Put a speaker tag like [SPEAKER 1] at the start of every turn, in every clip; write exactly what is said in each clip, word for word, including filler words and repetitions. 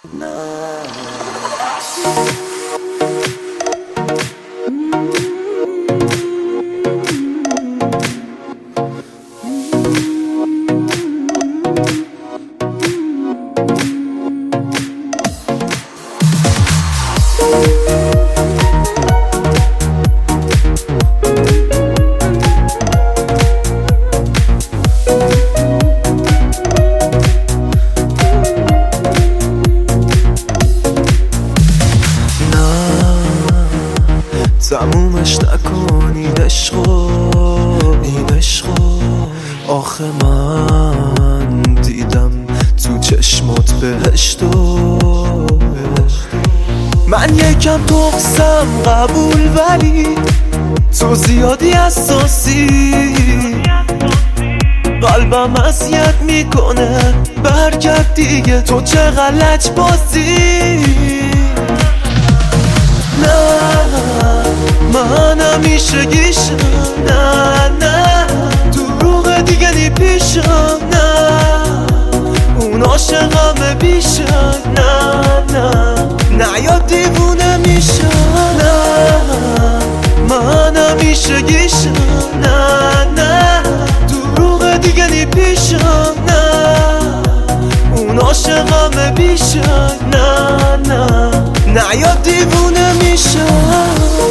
[SPEAKER 1] تمومش نکن این عشقو این عشقو آخه من دیدم تو چشمات بهشتو من یکم تقصم قبول ولی تو زیادی حساسی قلبم اذیت میکنه برگرد دیگه تو چه غلط بازی نه من همیشه گیشم نه نه دروغ دیگه نی پیشم نه اون عاشقم بیشم نه نه نه یا دیوونه میشم نه من همیشه گیشم نه نه دروغ دیگه نی پیشم نه اون عاشقم بیشم نه نه نه یا دیوونه میشم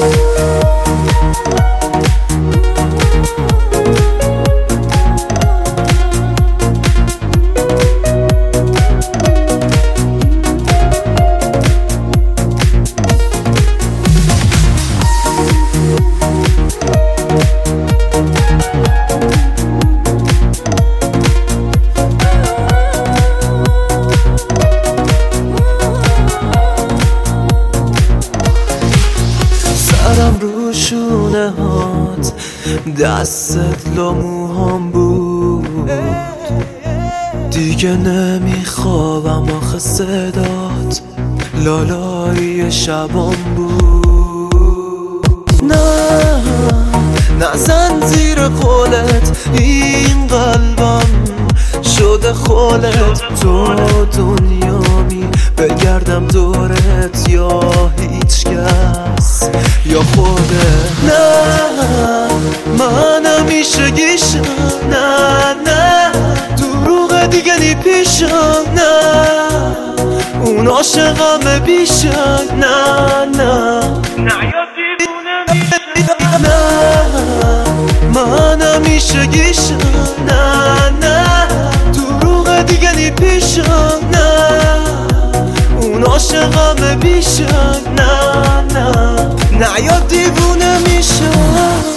[SPEAKER 1] سرم رو شونه هات دستت لاموهام بود دیگه نمیخوابم آخه صدات لالایی شبام بود نه نزن زیر قولت این قلبم شده خولت تو دنیامی بگردم دورت یا هیچ کس یا خودت نه من همیشه گیشم نه نه دروغ دیگه نی پیشم نه اون عاشقم بیشم نه نه نه یا دیوونه میشم نه من همیشه گیشم نه نه دروغ دیگه نی پیشم نه اون عاشقم بیشم نه نه نه یا دیوونه میشم